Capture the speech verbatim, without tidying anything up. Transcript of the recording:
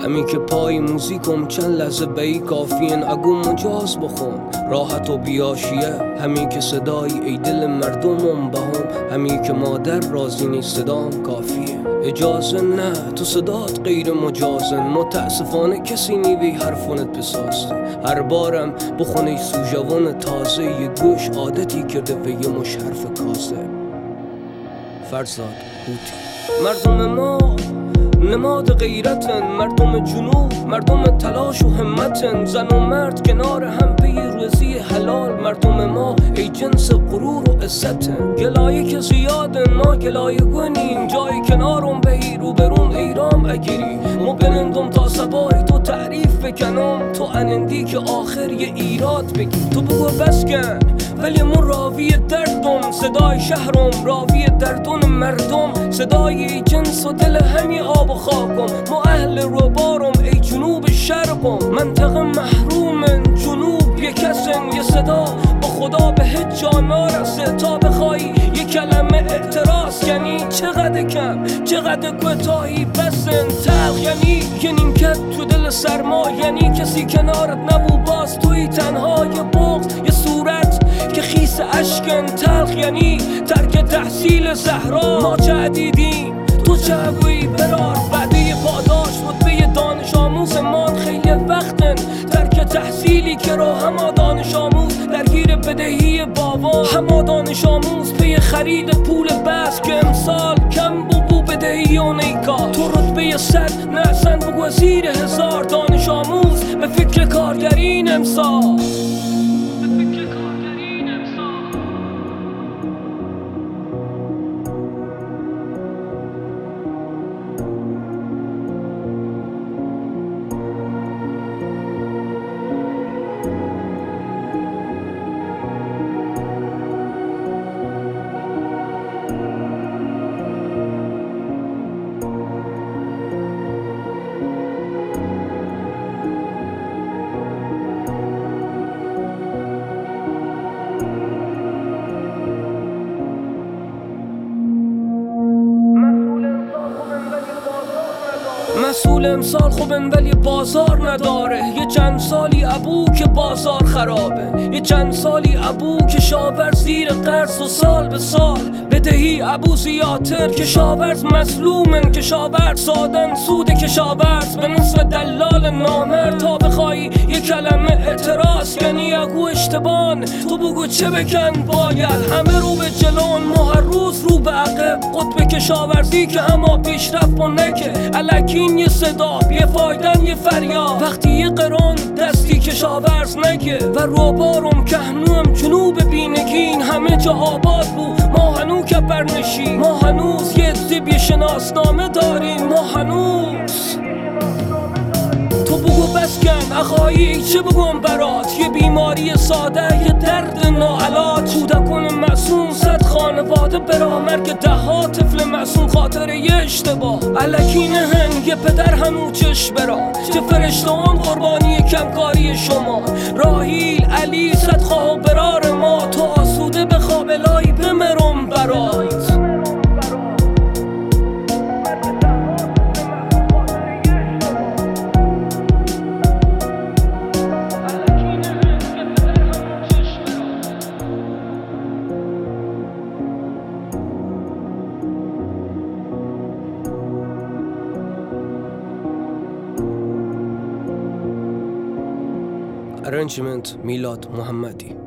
همین که پای موزیکم چند لحظه بی کافین. اگو مجاز بخون راحت و بیاشیه، همین که صدای ای دل مردمم بهم، همین که مادر راضی نیست صدام کافیه. اجازه نه تو صدات غیر مجازن، متاسفانه کسی نیوی حرفونت بساسته. هر بارم بخونه سوژوان تازه، یه گوش عادتی کرده به یه مش حرف کاسه. فرزاد هوتی. مردم ما نماد غیرتن، مردم جنوب مردم تلاش و همتن، زن و مرد کنار هم پی روزی حلال. مردم ما ای جنس غرور و عزتن، گلایه که زیادن ما گلایه گونیم، جای کنارم بهی رو برون ایرام اگیری. مو بنندم تا سبای تو تعریف بکنم، تو انندی که آخر یه ایراد بگی. تو بگو بس کن ولی من راوی دردم، صدای شهرم راوی دردون مردم، صدای جنس و دل همی آب و خاکم. ما اهل روبارم ای جنوب شرقم، منطقه محرومن جنوب یه کسن. یه صدا با خدا به هیچ جا نارسه، تا بخوایی یه کلمه اعتراض یعنی چقدر کم چقدر کوتاهی بسن. تلخ یعنی یه نیمکت تو دل سرما، یعنی کسی کنارت نبو باز توی تنها. یه بغض یه صورت که خیس اشکن. تلخ یعنی ترک تحصیل زهرا. ما چه دیدیم تو چه بوی برار، بعدی پاداش رتبه دانش آموز ما خیلی وقتن. ترک تحصیلی که رو همه دانش آموز درگیر بدهی بابا، همه دانش آموز پی خرید پول بس که امسال کم بو بو بدهی و نیکار. تو رتبه صد نه سن بگو زیر هزار دانش آموز به فکر کارگرین امسال. مسئول امسال خوبن ولی بازار نداره. یه چند سالی ابو که بازار خرابه، یه چند سالی ابو که شاور زیر قرض و سال به سال بدهی ابو زیادتر. کشاورز مظلومن، کشاورز سادن سود کشاورز به نصف دلال نامرد. تا بخوایی یه کلمه اعتراض یعنی اگو اشتبان، تو بگو چه بکن باید. همه رو به جلون ما هر روز رو به عقب، قطب کشاورزی که اما پیشرفت و نکه. الکین یه صدا یه فایدن یه فریاد، وقتی یه قرون دستی کشاورز نگه. و روبارم کهنوم جنوب بینگین، همه جا آباد بود ما هنو کپرنشی. ما هنوز یه زیب یه شناسنامه داریم، ما هنوز. تو بگو بس کن اخایی چه بگم برات، یه بیماری ساده یه درد ناعلاج. کودکون معصوم صد خانواده برا مرگ ده ها طفل معصوم خاطر یه اشتباه. الکی نهن یه پدر هنو چش برا، چه فرشته اون قربانی کمکاری شما. راهیل علی صد خواه برار ما، تو آسوده به خوابلایی بمرم برات. Arrangement میلاد محمدی.